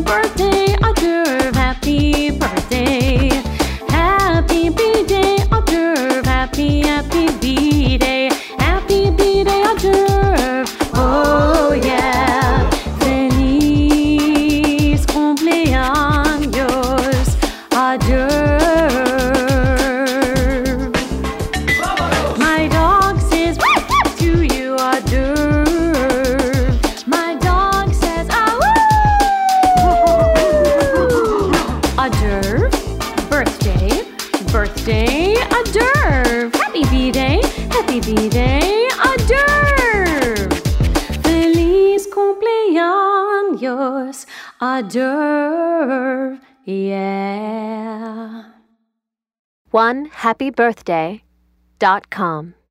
birthday, Adurv, happy birthday. Happy B-Day, Adurv, happy B-Day. Happy B-Day, Adurv, oh yeah. Feliz cumpleaños, Adurv. My dog says to you, Adurv. My dog says, Adurv, birthday, birthday, Adurv. Happy B-Day, Adurv. Feliz cumpleaños, Adurv, yeah. OneHappyBirthday.com